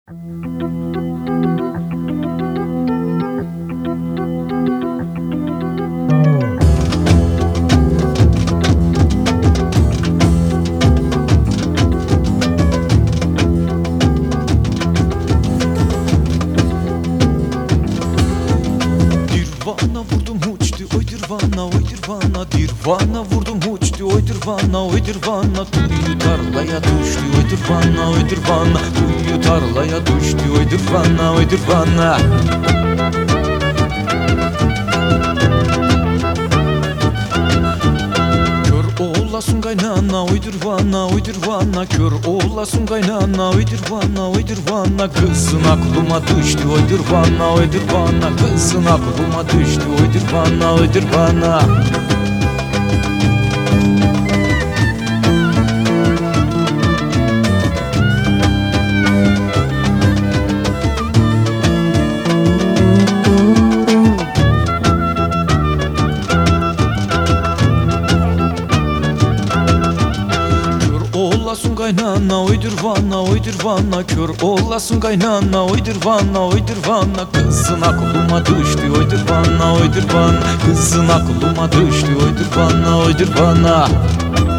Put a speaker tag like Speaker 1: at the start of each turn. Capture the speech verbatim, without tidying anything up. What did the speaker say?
Speaker 1: Dirvana vurdum uçtu oy dirvana oy dirvana Dirvana vurdum uçtu oy dirvana oy dirvana Tuyu tarlaya düştü oy dirvana oy dirvana Tuyu tarlaya düştü oy dirvana oy dirvana Olasın kaynana uydurvana uydurvana Kör olasın kaynana uydurvana uydurvana Kızın aklıma düştü uydurvana uydurvana Kızın aklıma düştü uydurvana uydurvana Olasın kaynana uydurvana uydurvana Kör olasın kaynana uydurvana uydurvana Kızın aklıma düştü uydurvana uydurvana Kızın aklıma düştü uydurvana uydurvana